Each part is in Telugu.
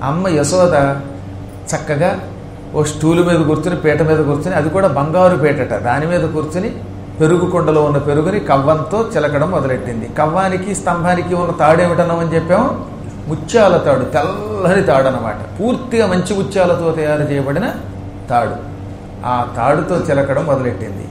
అమ్మ యశోద చక్కగా ఓ స్టూలు మీద కూర్చుని పీట మీద కూర్చుని, అది కూడా బంగారు పీటట, దాని మీద కూర్చుని పెరుగు కుండలో ఉన్న పెరుగుని కవ్వంతో చిలకడం మొదలెట్టింది. కవ్వానికి స్తంభానికి ఉన్న తాడు ఏమిటన్నామని చెప్పాము, ముత్యాల తాడు, తెల్లని తాడు అన్నమాట. పూర్తిగా మంచి ముత్యాలతో తయారు చేయబడిన తాడు. ఆ తాడుతో చిలకడం మొదలెట్టింది.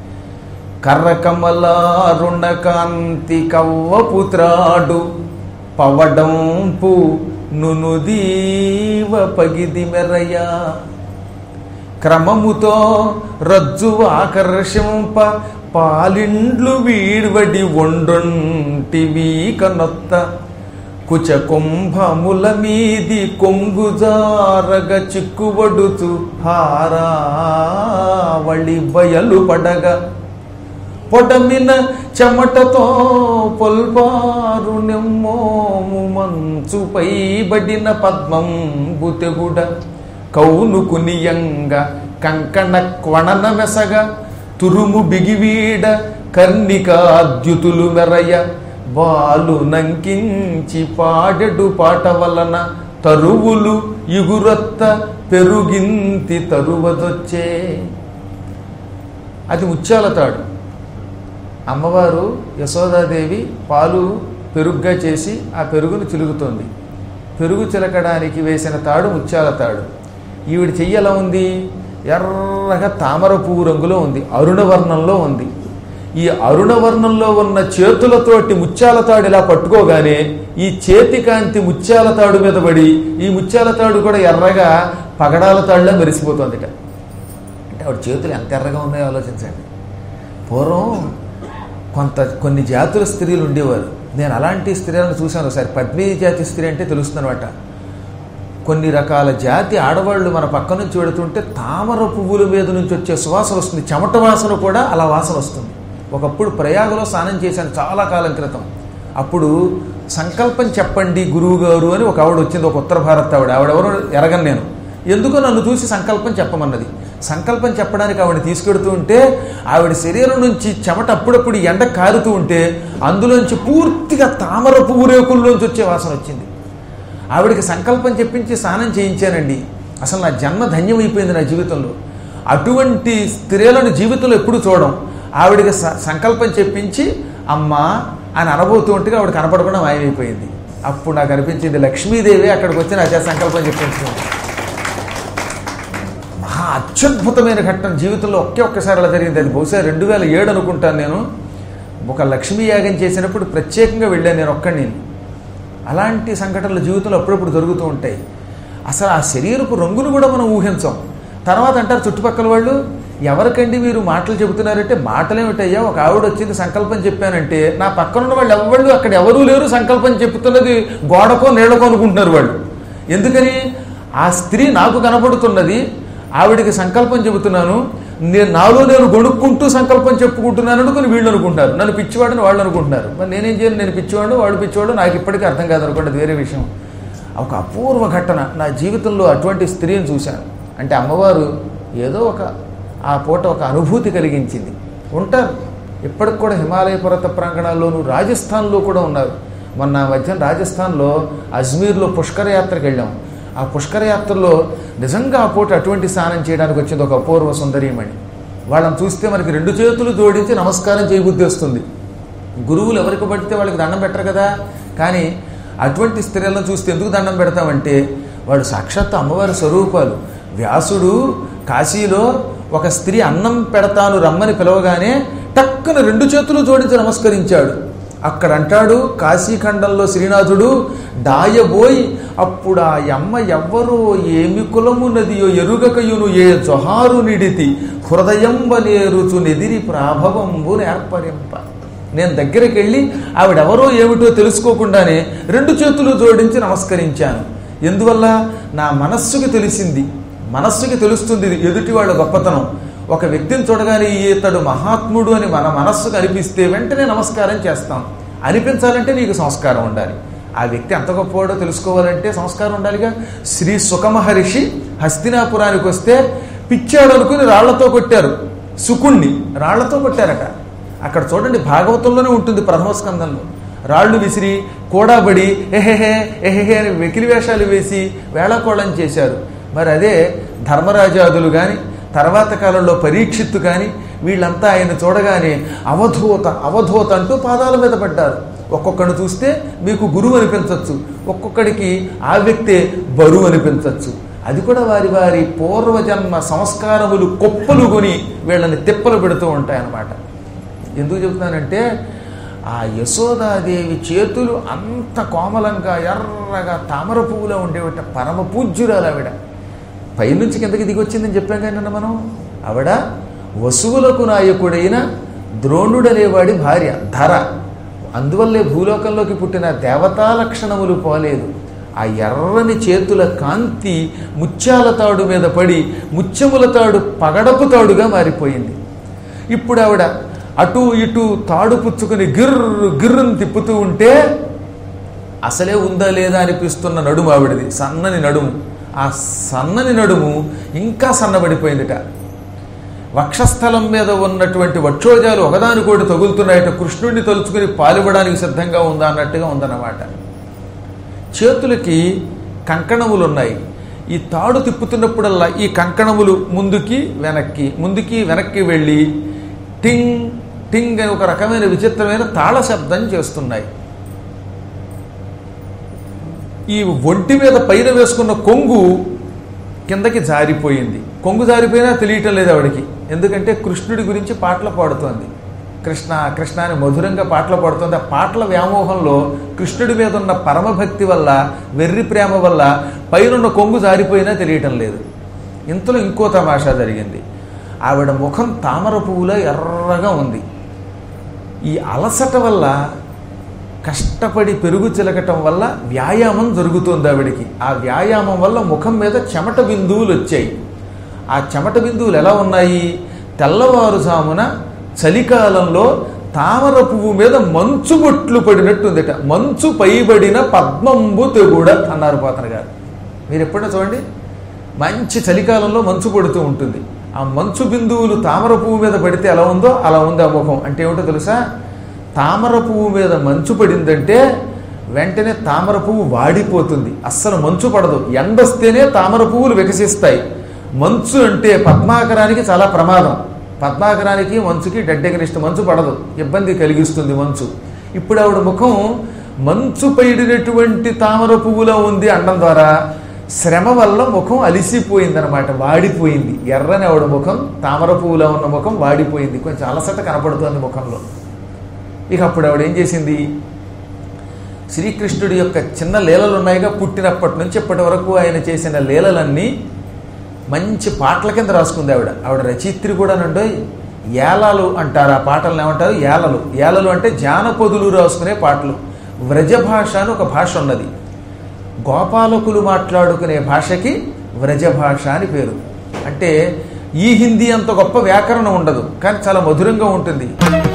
కర్రకమలారుణ కాంతి కవ్వపుత్రాడు పవడంపు నునుదీవ పగిది మెరయ క్రమముతో రజ్జు ఆకర్షింప పాలిండ్లు వీడ్వడి ఒండొంటివి కనొత్త కుచ కుంభముల మీది కొంగుజారగ చిక్కుబడుతు హారావళి బయలు పడగ పొడమిన చెమటతో పొల్పారు నెమ్మోము మంచుపై బడిన పద్మంబు తెగుడ కౌను కునియంగ కంకణ క్వణన మెసగ తురుము బిగివీడ కర్ణికాద్యుతులు మెరయ బాలు నంకించి పాడెడు పాట వలన తరువులు ఇగురొత్త పెరుగింతి తరువదొచ్చే. అది ముత్యాల తాడు. అమ్మవారు యశోదాదేవి పాలు పెరుగుగా చేసి ఆ పెరుగును చిలుగుతోంది. పెరుగు చిలకడానికి వేసిన తాడు ముత్యాల తాడు. ఈవిడ చెయ్యి ఎలా ఉంది? ఎర్రగా తామర పువ్వు రంగులో ఉంది, అరుణవర్ణంలో ఉంది. ఈ అరుణవర్ణంలో ఉన్న చేతులతోటి ముత్యాల తాడు ఇలా పట్టుకోగానే ఈ చేతి కాంతి ముత్యాల తాడు మీద పడి ఈ ముత్యాల తాడు కూడా ఎర్రగా పగడాల తాడులా మెరిసిపోతుందిట. అంటే ఆవిడ చేతులు ఎంత ఎర్రగా ఉన్నాయో ఆలోచించండి. పూర్వం కొన్ని జాతుల స్త్రీలు ఉండేవారు. నేను అలాంటి స్త్రీలను చూశాను ఒకసారి. పద్మీ జాతి స్త్రీ అంటే తెలుస్తుందన్నమాట. కొన్ని రకాల జాతి ఆడవాళ్ళు మన పక్క నుంచి వెళుతుంటే తామర పువ్వుల మీద నుంచి వచ్చే సువాసన వస్తుంది. చెమట వాసన కూడా అలా వాసన వస్తుంది. ఒకప్పుడు ప్రయాగలో స్నానం చేశాను చాలా కాలం క్రితం. అప్పుడు సంకల్పం చెప్పండి గురువు గారు అని ఒక ఆవిడ వచ్చింది, ఒక ఉత్తర భారత్ ఆవిడ. ఆవిడెవరో ఎరగను నేను. ఎందుకో నన్ను చూసి సంకల్పం చెప్పమన్నది. సంకల్పం చెప్పడానికి ఆవిడ తీసుకెడుతూ ఉంటే ఆవిడ శరీరం నుంచి చెమట అప్పుడప్పుడు ఎండ కారుతూ ఉంటే అందులోంచి పూర్తిగా తామర పువ్వు రేకుల్లోంచి వచ్చే వాసన వచ్చింది. ఆవిడకి సంకల్పం చెప్పించి స్నానం చేయించానండి. అసలు నా జన్మ ధన్యమైపోయింది నా జీవితంలో. అటువంటి స్త్రీలను జీవితంలో ఎప్పుడు చూడడం. ఆవిడకి సంకల్పం చెప్పించి అమ్మా అని అనబోతూ ఉంటే ఆవిడ కనపడకుండా మాయమైపోయింది. అప్పుడు నాకు అనిపించింది లక్ష్మీదేవి అక్కడికి వచ్చి నా సంకల్పం చెప్పించింది. మహా అత్యద్భుతమైన ఘట్టం జీవితంలో ఒక్కసారి అలా జరిగింది. అది బహుశా 2007 అనుకుంటాను. నేను ఒక లక్ష్మీ యాగం చేసినప్పుడు ప్రత్యేకంగా వెళ్ళాను నేను ఒక్కడిని. అలాంటి సంఘటనలు జీవితంలో అప్పుడప్పుడు జరుగుతూ ఉంటాయి. అసలు ఆ శరీరపు రంగును కూడా మనం ఊహించాం. తర్వాత అంటారు చుట్టుపక్కల వాళ్ళు, ఎవరికండి మీరు మాటలు చెబుతున్నారంటే, మాటలేమిటయ్యా ఒక ఆవిడ వచ్చింది సంకల్పం చెప్పానంటే నా పక్కనున్న వాళ్ళు ఎవళ్ళు అక్కడ ఎవరూ లేరు, సంకల్పం చెప్తున్నది గోడకో నీళ్ళకో అనుకుంటున్నారు వాళ్ళు. ఎందుకని? ఆ స్త్రీ నాకు కనపడుతున్నది, ఆవిడికి సంకల్పం చెబుతున్నాను, నాలో నేను గొడుక్కుంటూ సంకల్పం చెప్పుకుంటున్నాను అనుకుని వీళ్ళు అనుకుంటారు. నన్ను పిచ్చివాడని వాళ్ళు అనుకుంటున్నారు. మరి నేనేం చేయను? నేను పిచ్చివాడు, వాడు పిచ్చివాడు, నాకు ఇప్పటికీ అర్థం కాదు అనుకోండి, అది వేరే విషయం. ఒక అపూర్వ ఘటన నా జీవితంలో అటువంటి స్త్రీని చూశాను. అంటే అమ్మవారు ఏదో ఆ పూట ఒక అనుభూతి కలిగించింది. ఉంటారు ఇప్పటికి కూడా హిమాలయ పర్వత ప్రాంగణాల్లోనూ, రాజస్థాన్లో కూడా ఉన్నారు. మొన్న మధ్యాహ్నం రాజస్థాన్లో అజ్మీర్లో పుష్కర యాత్రకు వెళ్ళాం. ఆ పుష్కర యాత్రలో నిజంగా ఆ పూట అటువంటి స్నానం చేయడానికి వచ్చింది ఒక అపూర్వ సుందరీమణి. వాళ్ళని చూస్తే మనకి 2 చేతులు జోడించి నమస్కారం చేయబుద్ధి వస్తుంది. గురువులు ఎవరికి పడితే వాళ్ళకి దండం పెట్టరు కదా. కానీ అటువంటి స్త్రీలను చూస్తే ఎందుకు దండం పెడతామంటే వాడు సాక్షాత్ అమ్మవారి స్వరూపాలు. వ్యాసుడు కాశీలో ఒక స్త్రీ అన్నం పెడతాను రమ్మని పిలవగానే టక్కున 2 చేతులు జోడించి నమస్కరించాడు. అక్కడ అంటాడు కాశీఖండంలో శ్రీనాథుడు, డాయబోయ్ అప్పుడు ఆ యమ్మ ఎవ్వరో ఏమి కులమున్నదియో ఎరుగకయును ఏ జొహారు నిడితి హృదయంబనేరుచు నెదిరి ప్రాభవంబు నేర్పరింప. నేను దగ్గరికి వెళ్ళి ఆవిడెవరో ఏమిటో తెలుసుకోకుండానే 2 చేతులు జోడించి నమస్కరించాను. ఎందువల్ల? నా మనస్సుకి తెలిసింది. మనస్సుకి తెలుస్తుంది ఎదుటి వాళ్ళ గొప్పతనం. ఒక వ్యక్తిని చూడగానే ఇతడు మహాత్ముడు అని మన మనస్సుకు అనిపిస్తే వెంటనే నమస్కారం చేస్తాం. అనిపించాలంటే నీకు సంస్కారం ఉండాలి. ఆ వ్యక్తి ఎంత గొప్పవాడో తెలుసుకోవాలంటే సంస్కారం ఉండాలిగా. శ్రీ సుఖమహర్షి హస్తినాపురానికి వస్తే పిచ్చాడు అనుకుని రాళ్లతో కొట్టారు. సుకుణ్ణి రాళ్లతో కొట్టారట. అక్కడ చూడండి, భాగవతంలోనే ఉంటుంది ప్రథమ స్కందంలో. రాళ్ళు విసిరి కూడాబడి ఎహెహే ఎహెహే అని వెకిలి వేషాలు వేసి వేళాకోళం చేశారు. మరి అదే ధర్మరాజాదులు కానీ తర్వాత కాలంలో పరీక్షిత్తు కానీ వీళ్ళంతా ఆయన చూడగానే అవధూత అవధూత అంటూ పాదాల మీద పడ్డారు. ఒక్కొక్కడిని చూస్తే మీకు గురువు అనిపించవచ్చు, ఒక్కొక్కడికి ఆ వ్యక్తే బరువు అనిపించవచ్చు. అది కూడా వారి వారి పూర్వజన్మ సంస్కారములు కొప్పులు కొని వీళ్ళని తిప్పలు పెడుతూ ఉంటాయన్నమాట. ఎందుకు చెప్తున్నానంటే ఆ యశోదాదేవి చేతులు అంత కోమలంగా ఎర్రగా తామర పువ్వులో ఉండేవిట. పరమ పూజ్యురాలు ఆవిడ. పైనుంచి కిందకి దిగి వచ్చిందని చెప్పాం కానీ మనం. ఆవిడ వసువులకు నాయకుడైన ద్రోణుడనేవాడి భార్య ధర. అందువల్లే భూలోకంలోకి పుట్టిన దేవతా లక్షణములు పోలేదు. ఆ ఎర్రని చేతుల కాంతి ముత్యాల తాడు మీద పడి ముత్యముల తాడు పగడపు తాడుగా మారిపోయింది. ఇప్పుడు ఆవిడ అటు ఇటు తాడు పుచ్చుకుని గిర్రు గిర్రును తిప్పుతూ ఉంటే అసలే ఉందా లేదా అనిపిస్తున్న నడుము ఆవిడది, సన్నని నడుము. ఆ సన్నని నడుము ఇంకా సన్నబడిపోయిందిట. వక్షస్థలం మీద ఉన్నటువంటి వక్షోజాలు ఒకదానికోటి తగులుతున్నాయట. కృష్ణుడిని తలుచుకుని పాలివ్వడానికి సిద్ధంగా ఉందా అన్నట్టుగా ఉందన్నమాట. చేతులకి కంకణములు ఉన్నాయి. ఈ తాడు తిప్పుతున్నప్పుడల్లా ఈ కంకణములు ముందుకి వెనక్కి వెళ్ళి టింగ్ టింగ్ అని ఒక రకమైన విచిత్రమైన తాళ శబ్దం చేస్తున్నాయి. ఈ ఒంటి మీద పైన వేసుకున్న కొంగు కిందకి జారిపోయింది. కొంగు జారిపోయినా తెలియటం లేదు ఆవిడకి. ఎందుకంటే కృష్ణుడి గురించి పాటలు పాడుతోంది. కృష్ణ కృష్ణ అని మధురంగా పాటలు పాడుతోంది. ఆ పాటల వ్యామోహంలో కృష్ణుడి మీద ఉన్న పరమభక్తి వల్ల, వెర్రి ప్రేమ వల్ల పైనున్న కొంగు జారిపోయినా తెలియటం లేదు. ఇంతలో ఇంకో తమాషా జరిగింది. ఆవిడ ముఖం తామర పువ్వులో ఎర్రగా ఉంది. ఈ అలసట వల్ల, కష్టపడి పెరుగు చిలకటం వల్ల వ్యాయామం జరుగుతుంది ఆవిడికి. ఆ వ్యాయామం వల్ల ముఖం మీద చెమట బిందువులు వచ్చాయి. ఆ చెమట బిందువులు ఎలా ఉన్నాయి? తెల్లవారుజామున చలికాలంలో తామర పువ్వు మీద మంచు బొట్లు పడినట్టుందిట. మంచు పైబడిన పద్మంబు తెగుడ అన్నారు పోతన గారు. మీరు ఎప్పుడైనా చూడండి, మంచి చలికాలంలో మంచు పడుతూ ఉంటుంది. ఆ మంచు బిందువులు తామర పువ్వు మీద పడితే ఎలా ఉందో అలా ఉంది ఆ ముఖం. అంటే ఏమిటో తెలుసా? తామర పువ్వు మీద మంచు పడిందంటే వెంటనే తామర పువ్వు వాడిపోతుంది. అస్సలు మంచు పడదు. ఎండొస్తేనే తామర పువ్వులు వికసిస్తాయి. మంచు అంటే పద్మాకరానికి చాలా ప్రమాదం. పద్మాకరానికి మంచుకి డెడ్ ఎగనిస్ట్. మంచు పడదు, ఇబ్బంది కలిగిస్తుంది మంచు. ఇప్పుడు ఆవిడ ముఖం మంచు పైడినటువంటి తామర పువ్వులో ఉంది అనడం ద్వారా శ్రమ వల్ల ముఖం అలిసిపోయిందనమాట, వాడిపోయింది. ఎర్రని ఆవిడ ముఖం, తామర పువ్వులో ఉన్న ముఖం వాడిపోయింది. కొంచెం అలసట కనపడుతోంది ముఖంలో. ఇక అప్పుడు ఆవిడ ఏం చేసింది? శ్రీకృష్ణుడి యొక్క చిన్న లీలలు ఉన్నాయిగా, పుట్టినప్పటి నుంచి ఇప్పటి వరకు ఆయన చేసిన లీలలన్నీ మంచి పాటల కింద రాసుకుంది ఆవిడ. ఆవిడ రచయిత్రి కూడా నుండి. ఏలాలు అంటారు ఆ పాటలను. ఏమంటారు? ఏలలు. ఏలలు అంటే జానపదులు రాసుకునే పాటలు. వ్రజ భాష అని ఒక భాష ఉన్నది. గోపాలకులు మాట్లాడుకునే భాషకి వ్రజ భాష అని పేరు. అంటే ఈ హిందీ అంత గొప్ప వ్యాకరణం ఉండదు, కానీ చాలా మధురంగా ఉంటుంది.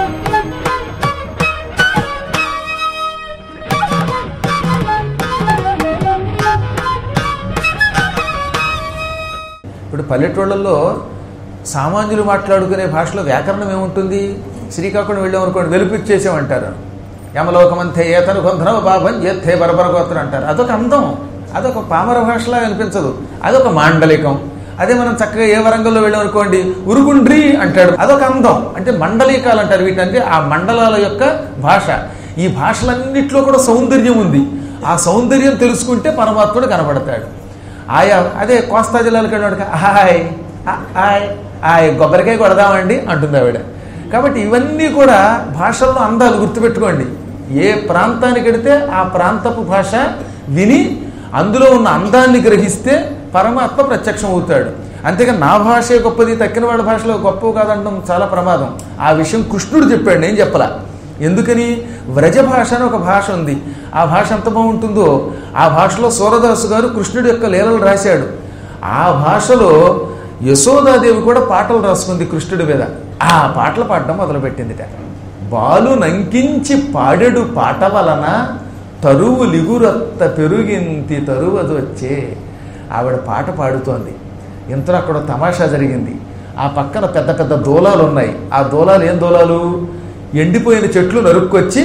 ఇప్పుడు పల్లెటూళ్ళల్లో సామాన్యులు మాట్లాడుకునే భాషలో వ్యాకరణం ఏముంటుంది? శ్రీకాకుళం వెళ్ళామనుకోండి, వెలుపిచ్చేసామంటారు. యమలోకమంతే ఏతను గొంధనవ బాబన్ ఎత్తే బరబరగోత్రం అంటారు. అదొక అందం. అదొక పామర భాషలా అనిపించదు. అదొక మాండలికం. అదే మనం చక్కగా ఏ వరంగల్లో వెళ్ళామనుకోండి, ఉరుగుండ్రి అంటాడు. అదొక అందం. అంటే మండలికాలు అంటారు వీటంటే. ఆ మండలాల యొక్క భాష. ఈ భాషలన్నింటిలో కూడా సౌందర్యం ఉంది. ఆ సౌందర్యం తెలుసుకుంటే పరమాత్ముడు కనబడతాడు. ఆయా అదే కోస్తా జిల్లాలకు వెళ్ళాడు, హాయ్ హాయ్ హాయ్ కొబ్బరికాయ కొడదామండి అంటుంది ఆవిడ. కాబట్టి ఇవన్నీ కూడా భాషల్లో అందాలు గుర్తుపెట్టుకోండి. ఏ ప్రాంతానికి వెడితే ఆ ప్రాంతపు భాష విని అందులో ఉన్న అందాన్ని గ్రహిస్తే పరమాత్మ ప్రత్యక్షం అవుతాడు. అంతేగా నా భాషే గొప్పది, తక్కిన వాళ్ళ భాషలో గొప్ప కాదంటాం చాలా ప్రమాదం. ఆ విషయం కృష్ణుడు చెప్పాడు, నేను చెప్పలా. ఎందుకని? వ్రజ భాష అని ఒక భాష ఉంది. ఆ భాష ఎంత బాగుంటుందో. ఆ భాషలో సూరదాసు గారు కృష్ణుడి యొక్క లీలలు రాశాడు. ఆ భాషలో యశోదాదేవి కూడా పాటలు రాసుకుంది కృష్ణుడి మీద. ఆ పాటలు పాడడం మొదలుపెట్టిందిట. బాలు నంకించి పాడెడు పాట వలన తరువు లిగురత్త పెరుగింతి తరువది వచ్చే. ఆవిడ పాట పాడుతోంది. ఇంతలో అక్కడ తమాషా జరిగింది. ఆ పక్కన పెద్ద పెద్ద దూలాలు ఉన్నాయి. ఆ దూలాలు ఏం దూలాలు? ఎండిపోయిన చెట్లు నరుక్కొచ్చి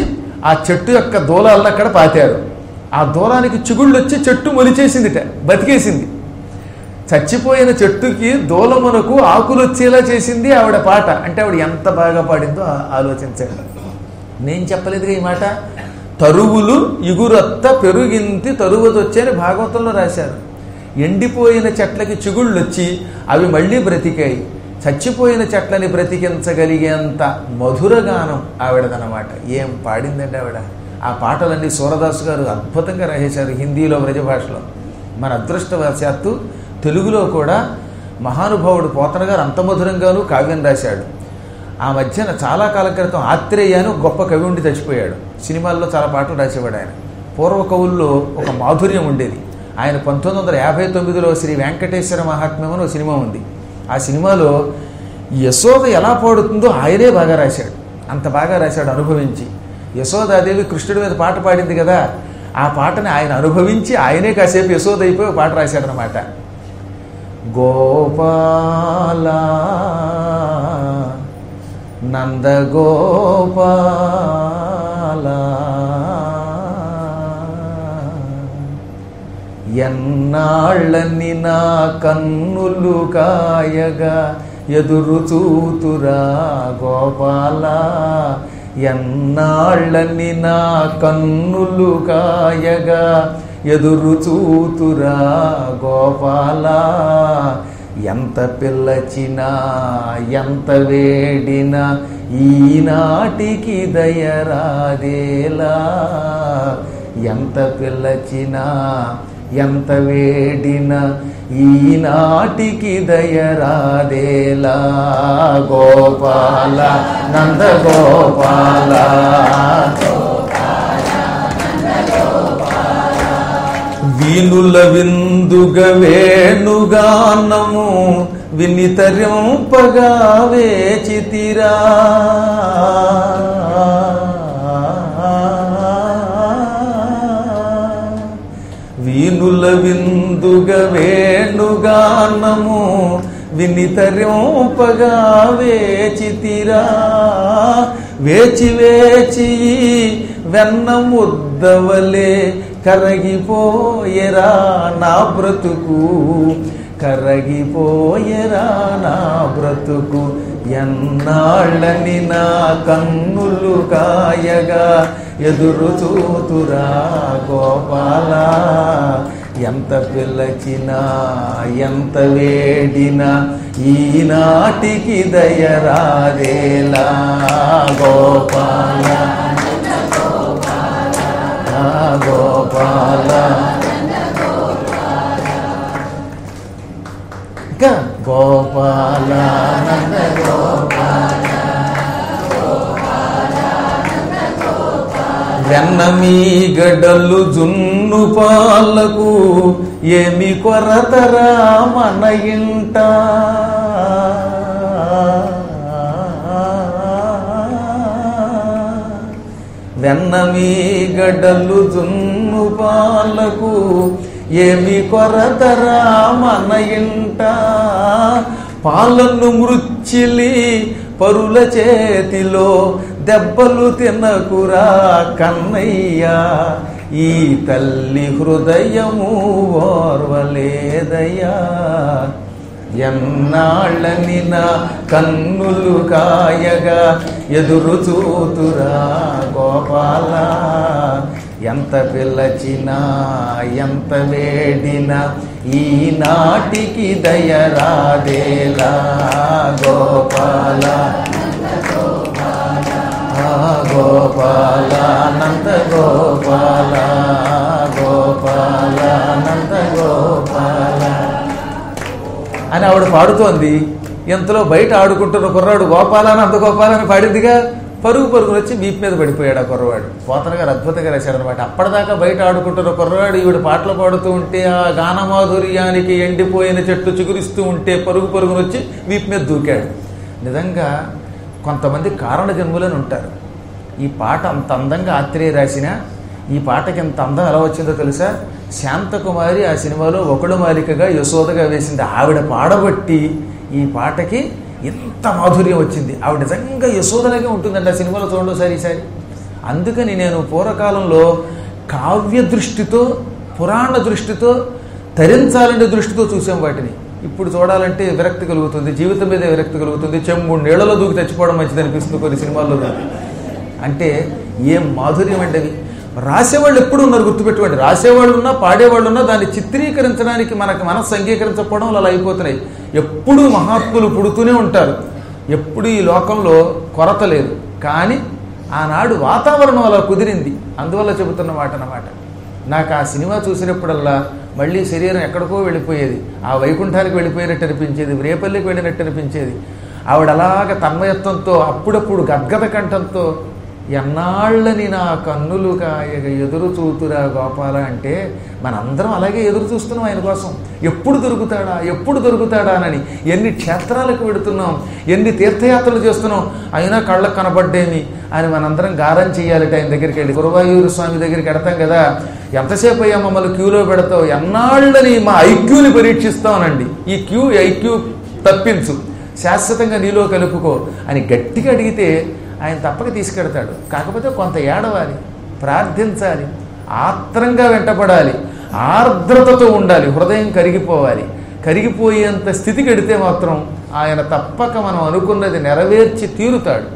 ఆ చెట్టు యొక్క దూలాలను అక్కడ పాతారు. ఆ దూలానికి చిగుళ్ళు వచ్చి చెట్టు మొలిచేసిందిట, బతికేసింది. చచ్చిపోయిన చెట్టుకి దూలమునకు ఆకులు వచ్చేలా చేసింది ఆవిడ పాట. అంటే ఆవిడ ఎంత బాగా పాడిందో ఆలోచించండి. నేను చెప్పలేదుగా ఈ మాట. తరువులు ఇగురొత్త పెరుగింతి తరువదొచ్చి అని భాగవతంలో రాశారు. ఎండిపోయిన చెట్లకి చిగుళ్ళు వచ్చి అవి మళ్ళీ బ్రతికాయి. చచ్చిపోయిన చెట్లని బ్రతికించగలిగేంత మధురగానం ఆవిడదనమాట. ఏం పాడిందండి ఆవిడ. ఆ పాటలన్నీ సూరదాసు గారు అద్భుతంగా రాసేశారు హిందీలో, వ్రజ భాషలో. మన అదృష్టవశాత్తు తెలుగులో కూడా మహానుభావుడు పోతన గారు అంత మధురంగాను కావ్యం రాశాడు. ఆ మధ్యన చాలా కాలం క్రితం ఆత్రేయ అని ఒక గొప్ప కవి ఉండి చచ్చిపోయాడు. సినిమాల్లో చాలా పాటలు రాసేవాడు ఆయన. పూర్వ కవుల్లో ఒక మాధుర్యం ఉండేది. ఆయన 1959లో శ్రీ వెంకటేశ్వర మహాత్మ్యం అని ఒక సినిమా ఉంది. ఆ సినిమాలో యశోద ఎలా పాడుతుందో ఆయనే బాగా రాశాడు. అంత బాగా రాశాడు అనుభవించి. యశోదాదేవి కృష్ణుడి మీద పాట పాడింది కదా, ఆ పాటని ఆయన అనుభవించి ఆయనే కాసేపు యశోద అయిపోయి ఒక పాట రాశాడనమాట. గోపాల నందగోపాల ఎన్నాళ్ళని నా కన్నులు కాయగా ఎదురు చూతురా గోపాల, ఎన్నాళ్ళని నా కన్నులు కాయగా ఎదురు చూతురా గోపాల, ఎంత పిల్లచినా ఎంత వేడినా ఈనాటికి దయరాదేలా, ఎంత పిల్లచినా ఎంత వేడినా ఈనాటికి దయరాదేలా, గోపాల నంద గోపాల వీనుల విందుగ వేణుగానము వినితరింపగా వేచితిరా, వీనుల విందుగ వేణుగానము వినితరింపగా వేచితిరా, వేచి వేచి వెన్న ముద్దవలే కరగిపోయేరా నా బ్రతుకు, కరగిపోయేరా నా బ్రతుకు, ఎన్నాళ్ళని నా కన్నులు కాయగా ఎదురు చూతురా గోపాల, ఎంత పిల్లచినా ఎంత వేడినా ఈనాటికి దయరాదేలా, గోపాల గోపాల ఇంకా గోపాల నంద గోపాల వెన్నమీ గడలు జున్ను పాలకు ఏమి కొరతరా మన ఇంట, వెన్నమీ గడలు జున్ను పాలకు ఏమి కొరతరా మన ఇంట, పాలను మృచ్చిలి పరుల చేతిలో దెబ్బలు తినకురా కన్నయ్యా, ఈ తల్లి హృదయము ఓర్వలేదయ్యా, ఎన్నాళ్ళని నా కన్నులు కాయగా ఎదురు చూతురా గోపాల, ఎంత పిల్లచినా ఎంత వేడినా ఈనాటికి దయరాదేలా, గోపాల గోపాల నంద గోపాల, గోపాల నంద గోపాల అని ఆవిడ పాడుతోంది. ఎంతలో బయట ఆడుకుంటున్న కుర్రాడు గోపాల నంద గోపాల అని పాడిందిగా, పరుగు పరుగులు వచ్చి వీపు మీద పడిపోయాడు ఆ కుర్రవాడు. పోతన గారు అద్భుతంగా రాశారనమాట. అప్పటిదాకా బయట ఆడుకుంటున్న కుర్రవాడు ఈవిడ పాటలు పాడుతూ ఉంటే ఆ గానమాధుర్యానికి ఎండిపోయిన చెట్టు చిగురిస్తూ ఉంటే పరుగు పరుగులు వచ్చి వీపు మీద దూకాడు. నిజంగా కొంతమంది కారణ జన్ములని ఉంటారు. ఈ పాట అంత అందంగా ఆత్రేయ రాసిన ఈ పాటకి ఎంత అందం ఎలా వచ్చిందో తెలుసా? శాంతకుమారి ఆ సినిమాలో ఒకడు మాలికగా యశోదగా వేసింది. ఆవిడ పాడబట్టి ఈ పాటకి ఇంత మాధుర్యం వచ్చింది. ఆవిడ నిజంగా యశోదలాగే ఉంటుందండి ఆ సినిమాలో. చూడండి ఈసారి అందుకని నేను పూర్వకాలంలో కావ్య దృష్టితో పురాణ దృష్టితో తరించాలనే దృష్టితో చూసాం వాటిని. ఇప్పుడు చూడాలంటే విరక్తి కలుగుతుంది, జీవితం మీద విరక్తి కలుగుతుంది. చెంబు నీళ్లలో దూకి తెచ్చిపోవడం మంచిది అనిపిస్తుంది కొన్ని సినిమాల్లో. అంటే ఏం మాధుర్యం అంటే అవి. రాసేవాళ్ళు ఎప్పుడు ఉన్నారు గుర్తుపెట్టుకోండి. రాసేవాళ్ళు ఉన్నా పాడేవాళ్ళు ఉన్నా దాన్ని చిత్రీకరించడానికి మనసు అంగీకరించకపోవడం అలా అయిపోతున్నాయి. ఎప్పుడూ మహాత్ములు పుడుతూనే ఉంటారు, ఎప్పుడు ఈ లోకంలో కొరత లేదు. కానీ ఆనాడు వాతావరణం అలా కుదిరింది, అందువల్ల చెబుతున్న మాట అన్నమాట. నాకు ఆ సినిమా చూసినప్పుడల్లా మళ్ళీ శరీరం ఎక్కడికో వెళ్ళిపోయేది, ఆ వైకుంఠానికి వెళ్ళిపోయినట్టు అనిపించేది, రేపల్లికి వెళ్ళినట్టు అనిపించేది. ఆవిడ అలాగ తన్మయత్వంతో అప్పుడప్పుడు గద్గద కంఠంతో ఎన్నాళ్ళని నా కన్నులు కాయగ ఎదురు చూతురా గోపాల అంటే మనందరం అలాగే ఎదురు చూస్తున్నాం ఆయన కోసం. ఎప్పుడు దొరుకుతాడా ఎప్పుడు దొరుకుతాడా అని ఎన్ని క్షేత్రాలకు వెడుతున్నాం, ఎన్ని తీర్థయాత్రలు చేస్తున్నాం, అయినా కళ్ళకు కనబడ్డేమి అని మనందరం గారం చేయాలట ఆయన దగ్గరికి వెళ్ళి. గురువాయూరు స్వామి దగ్గరికి వెడతాం కదా, ఎంతసేపు అయ్యా మమ్మల్ని క్యూలో పెడతావు, ఎన్నాళ్ళని మా ఐక్యూని పరీక్షిస్తామనండి. ఈ ఐక్యూ తప్పించు, శాశ్వతంగా నీలో కలుపుకో అని గట్టిగా అడిగితే ఆయన తప్పక తీసుకెడతాడు. కాకపోతే కొంత ఏడవాలి, ప్రార్థించాలి, ఆత్రంగా వెంటపడాలి, ఆర్ద్రతతో ఉండాలి, హృదయం కరిగిపోవాలి. కరిగిపోయేంత స్థితికి ఎడితే మాత్రం ఆయన తప్పక మనం అనుకున్నది నెరవేర్చి తీరుతాడు.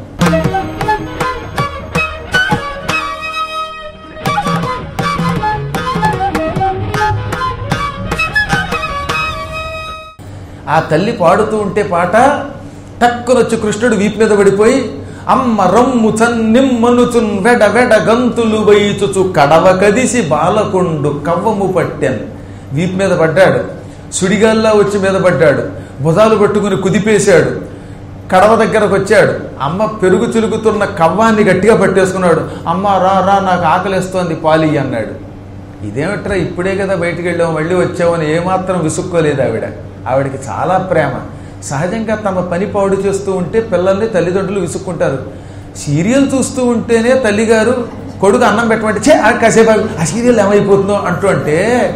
ఆ తల్లి పాడుతూ ఉంటే పాట టక్కునొచ్చి కృష్ణుడు వీపు మీద పడిపోయి అమ్మ రమ్ము చన్నిమ్మనుచున్ వెడ వెడ గంతులు వైచుచు కడవ కదిసి బాలకొండు కవ్వము పట్టెన్. వీపు మీద పడ్డాడు, సుడిగాల్లా వచ్చి మీద పడ్డాడు, భుజాలు పట్టుకుని కుదిపేశాడు, కడవ దగ్గరకు వచ్చాడు. అమ్మ పెరుగు చిలుకుతున్న కవ్వాన్ని గట్టిగా పట్టేసుకున్నాడు. అమ్మ రా రా నాకు ఆకలిస్తోంది పాలి అన్నాడు. ఇదేమిట్రా ఇప్పుడే కదా బయటికి వెళ్ళావు మళ్ళీ వచ్చావని ఏమాత్రం విసుక్కోలేదు ఆవిడ. ఆవిడకి చాలా ప్రేమ. సహజంగా తమ పని పాడు చేస్తూ ఉంటే పిల్లల్ని తల్లిదండ్రులు విసుక్కుంటారు. సీరియల్ చూస్తూ ఉంటేనే తల్లిగారు కొడుకు అన్నం పెట్టమంటే చే కాసేపు ఆ సీరియల్ ఏమైపోతుందో అంటూ అంటే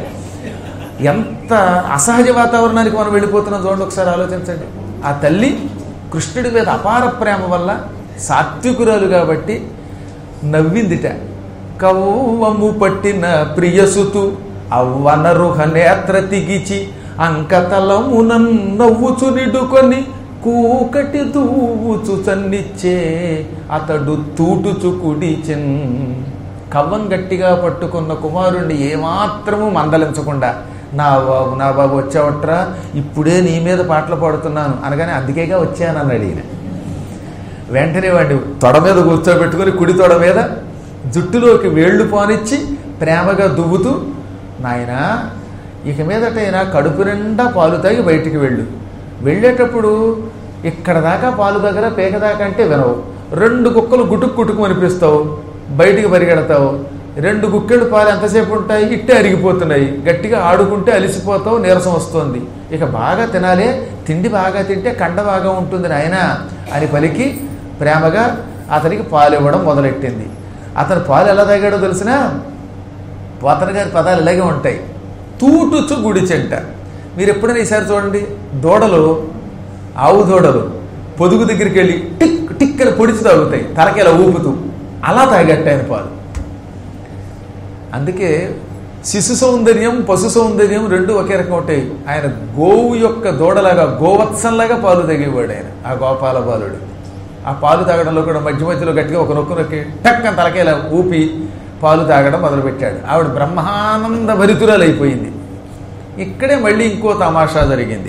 ఎంత అసహజ వాతావరణానికి మనం వెళ్ళిపోతున్నాం చూడండి, ఒకసారి ఆలోచించండి. ఆ తల్లి కృష్ణుడి మీద అపార ప్రేమ వల్ల సాత్వికురాలు కాబట్టి నవ్విందిట. కవ్వము పట్టిన ప్రియసుతు అవ్వనరుహ నేత్ర తిగిచి అంకతలమునన్ నవ్వుచు నిడుకొని కూకటి దూవుచు చన్నిచ్చే అతడు తూటుచు కుడిచెన్. కవ్వం గట్టిగా పట్టుకున్న కుమారుణ్ణి ఏమాత్రము మందలించకుండా నా బాబు వచ్చావట్రా, ఇప్పుడే నీ మీద పాటలు పాడుతున్నాను అనగానే అందుకేగా వచ్చానన్నాడు ఈయన. వెంటనే వాడిని తొడ మీద కూర్చోబెట్టుకుని కుడి తొడ మీద జుట్టులోకి వేళ్లు పోనిచ్చి ప్రేమగా దువ్వుతూ, నాయనా ఇక మీదటైనా కడుపు నిండా పాలు తాగి బయటికి వెళ్ళేటప్పుడు ఇక్కడ దాకా పాలు దగ్గర పేక దాకా అంటే వినవు, 2 గుక్కలు గుటుకు గుటుకు అనిపిస్తావు, బయటికి పరిగెడతావు. 2 గుక్కెళ్ళు పాలు ఎంతసేపు ఉంటాయి, ఇట్టే అరిగిపోతున్నాయి. గట్టిగా ఆడుకుంటే అలిసిపోతావు, నీరసం వస్తుంది. ఇక బాగా తినాలే, తిండి బాగా తింటే కండ బాగా ఉంటుంది నాయన అని పలికి ప్రేమగా అతనికి పాలు ఇవ్వడం మొదలెట్టింది. అతను పాలు ఎలా తాగాడో తెలిసినా పోతన గారి పదాలు ఇలాగే ఉంటాయి. తూటుచు గుడిచెంట. మీరు ఎప్పుడైనా ఈసారి చూడండి, దూడలు, ఆవు దూడలు పొదుగు దగ్గరికి వెళ్ళి టిక్ టిక్ అని పొడిచి తాగుతాయి, తలకేలా ఊపుతూ. అలా తాగట్టు ఆయన పాలు. అందుకే శిశు సౌందర్యం పశు సౌందర్యం 2 ఒకే రకం ఉంటాయి. ఆయన గోవు యొక్క దూడలాగా గోవత్సంలాగా పాలు తాగేవాడు ఆయన, ఆ గోపాల బాలుడు. ఆ పాలు తాగడంలో కూడా మధ్య మధ్యలో గట్టిగా ఒక నొక్కు నొక్కి టక్ అని తలకేలా ఊపి పాలు తాగడం మొదలుపెట్టాడు. ఆవిడ బ్రహ్మానంద భరితురాలు అయిపోయింది. ఇక్కడే మళ్ళీ ఇంకో తమాషా జరిగింది.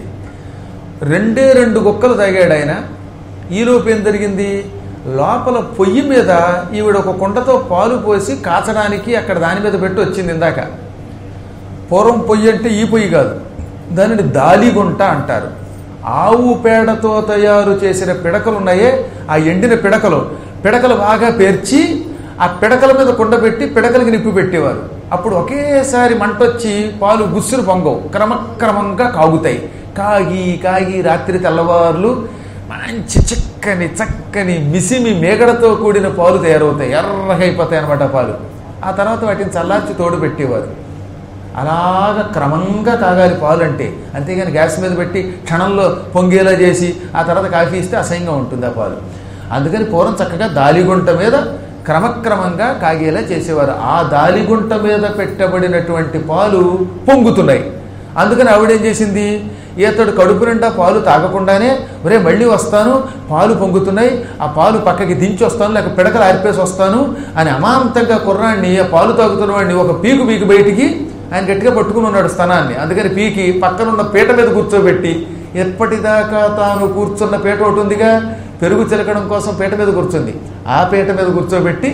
2 గుక్కలు తాగాడు ఆయన. ఈలోపు ఏం జరిగింది, లోపల పొయ్యి మీద ఈవిడ ఒక కుండతో పాలు పోసి కాచడానికి అక్కడ దాని మీద పెట్టి వచ్చింది. ఇందాక పూర్వం పొయ్యి అంటే ఈ పొయ్యి కాదు, దానిని దాలిగుంట అంటారు. ఆవు పేడతో తయారు చేసిన పిడకలు ఉన్నాయే, ఆ ఎండిన పిడకలు బాగా పేర్చి ఆ పిడకల మీద కుండ పెట్టి పిడకలకి నిప్పు పెట్టేవారు. అప్పుడు ఒకేసారి మంటొచ్చి పాలు గుస్సులు పొంగవు, క్రమక్రమంగా కాగుతాయి. కాగి రాత్రి తెల్లవారులు మంచి చక్కని మిసిమి మేగడతో కూడిన పాలు తయారవుతాయి, ఎర్రగా అయిపోతాయి అన్నమాట పాలు. ఆ తర్వాత వాటిని చల్లార్చి తోడు పెట్టేవారు. అలాగా క్రమంగా తాగాలి పాలు అంటే, అంతేగాని గ్యాస్ మీద పెట్టి క్షణంలో పొంగేలా చేసి ఆ తర్వాత కాఫీ ఇస్తే అసహ్యంగా ఉంటుంది ఆ పాలు. అందుకని పూర్వం చక్కగా దాలిగుంట మీద క్రమక్రమంగా కాగేలా చేసేవారు. ఆ దాలిగుంట మీద పెట్టబడినటువంటి పాలు పొంగుతున్నాయి. అందుకని ఆవిడేం చేసింది, ఈతడు కడుపు నిండా పాలు తాగకుండానే ఒరే మళ్ళీ వస్తాను, పాలు పొంగుతున్నాయి, ఆ పాలు పక్కకి దించి వస్తాను, లేక పిడకలు ఆర్పేసి వస్తాను అని అమాంతంగా కుర్రాన్ని, ఆ పాలు తాగుతున్న వాడిని ఒక పీకు బయటికి ఆయన గట్టిగా పట్టుకుని ఉన్నాడు స్థనాన్ని. అందుకని పీకి పక్కనున్న పీట మీద కూర్చోబెట్టి, ఎప్పటిదాకా తాను కూర్చున్న పీట ఒకటి ఉందిగా, పెరుగు చిలకడం కోసం పీట మీద కూర్చుంది, ఆ పీట మీద కూర్చోబెట్టి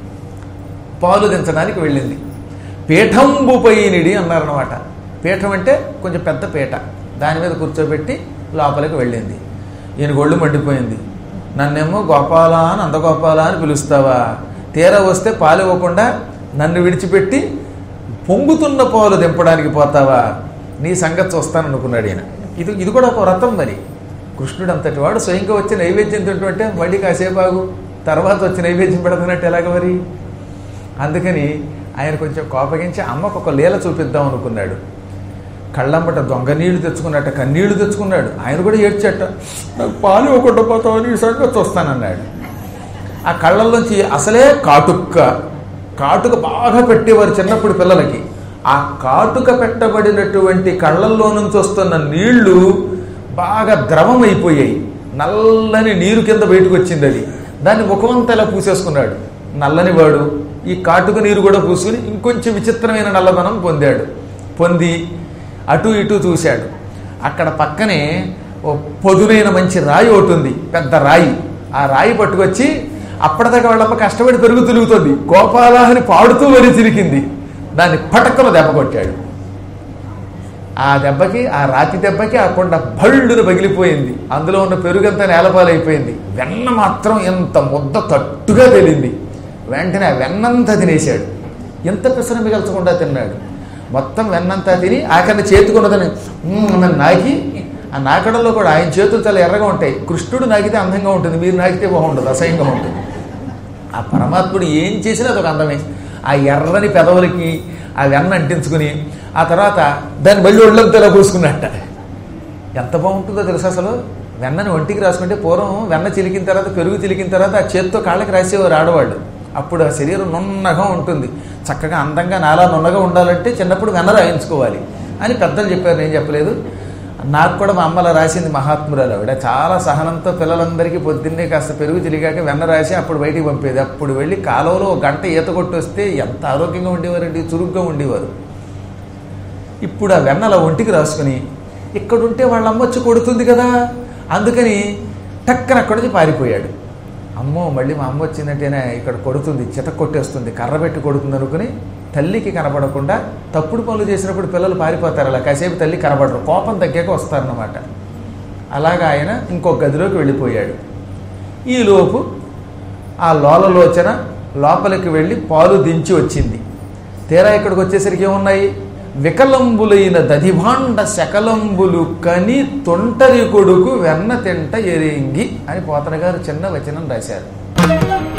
పాలు దించడానికి వెళ్ళింది. పీఠంబుపైనిడి అన్నారనమాట. పీఠం అంటే కొంచెం పెద్ద పీట, దాని మీద కూర్చోబెట్టి లోపలికి వెళ్ళింది. ఈయన ఒళ్ళు మండిపోయింది. నన్నేమో గోపాల అని అందగోపాల అని పిలుస్తావా, తీరా వస్తే పాలు ఇవ్వకుండా నన్ను విడిచిపెట్టి పొంగుతున్న పాలు దింపడానికి పోతావా, నీ సంగతి చూస్తాననుకున్నాడు ఈయన. ఇది కూడా ఒక వ్రతం. మరి కృష్ణుడు అంతటి వాడు స్వయంగా వచ్చి నైవేద్యం తింటుంటే మళ్ళీ కాసేపు ఆగు, తర్వాత వచ్చి నైవేద్యం పెడుతున్నట్టు ఎలాగ మరి. అందుకని ఆయన కొంచెం కోపగించి అమ్మకు ఒక లీల చూపిద్దాం అనుకున్నాడు. కళ్ళమ్మట దొంగ నీళ్లు తెచ్చుకున్నట్ట కన్నీళ్లు తెచ్చుకున్నాడు. ఆయన కూడా ఏడ్చట, నాకు పాలు ఇవ్వకుండా పోతామని ఈ సంగతి చూస్తానన్నాడు. ఆ కళ్ళల్లోంచి అసలే కాటుక బాగా పెట్టేవారు చిన్నప్పుడు పిల్లలకి. ఆ కాటుక పెట్టబడినటువంటి కళ్ళల్లో నుంచి వస్తున్న నీళ్లు బాగా ద్రవం అయిపోయాయి. నల్లని నీరు కింద బయటకు వచ్చింది. అది దాన్ని ముఖమంతా ఇలా పూసేసుకున్నాడు. నల్లని వాడు ఈ కాటుక నీరు కూడా పూసుకుని ఇంకొంచెం విచిత్రమైన నల్లదనం పొంది అటు ఇటు చూశాడు. అక్కడ పక్కనే ఓ పొదునైన మంచి రాయి ఒకటి ఉంది, పెద్ద రాయి. ఆ రాయి పట్టుకొచ్చి అప్పటిదాకా వాళ్ళమ్మ కష్టపడి పెరుగు తిరుగుతుంది, గోపాలాహని పాడుతూ వరి తిరిగింది. దాన్ని పటక్కన దెబ్బ కొట్టాడు. ఆ దెబ్బకి, ఆ రాతి దెబ్బకి ఆ కొండ భళ్ళును పగిలిపోయింది. అందులో ఉన్న పెరుగంతా నేలపాలైపోయింది. వెన్న మాత్రం ఎంత ముద్ద తట్టుగా తేలింది. వెంటనే ఆ వెన్నంతా తినేశాడు. ఎంత పిసర మిగల్చకుండా తిన్నాడు. మొత్తం వెన్నంతా తిని ఆఖరిని చేతుకున్నదని నాకి, ఆ నాకడంలో కూడా ఆయన చేతులు చాలా ఎర్రగా ఉంటాయి. కృష్ణుడు నాకితే అందంగా ఉంటుంది, మీరు నాకితే బాగుంటుంది, అసహ్యంగా ఉంటుంది. ఆ పరమాత్ముడు ఏం చేసినా అదొక అందమే. ఆ ఎర్రని పెదవులకి ఆ వెన్న అంటించుకుని ఆ తర్వాత దాన్ని మళ్ళీ ఒళ్ళంతా ఇలా పూసుకున్నట్ట. ఎంత బాగుంటుందో తెలుసు. అసలు వెన్నని ఒంటికి రాసుకుంటే పూర్వం వెన్న చిలికిన తర్వాత, పెరుగు చిలికిన తర్వాత ఆ చేత్తో కాళ్ళకి రాసేవారు ఆడవాళ్ళు. అప్పుడు ఆ శరీరం నున్నగా ఉంటుంది. చక్కగా అందంగా నాలా నున్నగా ఉండాలంటే చిన్నప్పుడు వెన్న రాయించుకోవాలి అని పెద్దలు చెప్పారు, నేను చెప్పలేదు. నాకు కూడా మా అమ్మలా రాసింది మహాత్మురాలు. ఆవిడ చాలా సహనంతో పిల్లలందరికీ పొద్దున్నే కాస్త పెరుగు తిరిగాక వెన్న రాసి అప్పుడు బయటికి పంపేది. అప్పుడు వెళ్ళి కాలువలో ఒక గంట ఈత కొట్టి వస్తే ఎంత ఆరోగ్యంగా ఉండేవారండి, చురుగ్గా ఉండేవారు. ఇప్పుడు ఆ వెన్న అలా ఒంటికి రాసుకుని ఇక్కడుంటే వాళ్ళ అమ్మ వచ్చి కొడుతుంది కదా, అందుకని టక్కన అక్కడి నుంచి పారిపోయాడు. అమ్మో మళ్ళీ మా అమ్మ వచ్చిందంటేనే ఇక్కడ కొడుతుంది, చిత కొట్టేస్తుంది, కర్ర పెట్టి కొడుతుంది అనుకుని తల్లికి కనబడకుండా తప్పుడు పనులు చేసినప్పుడు పిల్లలు పారిపోతారు. అలా కాసేపు తల్లి కనబడరు, కోపం తగ్గాక వస్తారన్నమాట. అలాగా ఆయన ఇంకొక గదిలోకి వెళ్ళిపోయాడు. ఈలోపు ఆ లోలలోచన లోపలికి వెళ్ళి పాలు దించి వచ్చింది. తీరా ఇక్కడికి వచ్చేసరికి ఏమున్నాయి, వికలంబులైన దధిభాండ శకలంబులు కని తొంటరి కొడుకు వెన్న తింట ఎరింగి అని పోతన గారు చిన్న వచనం రాశారు.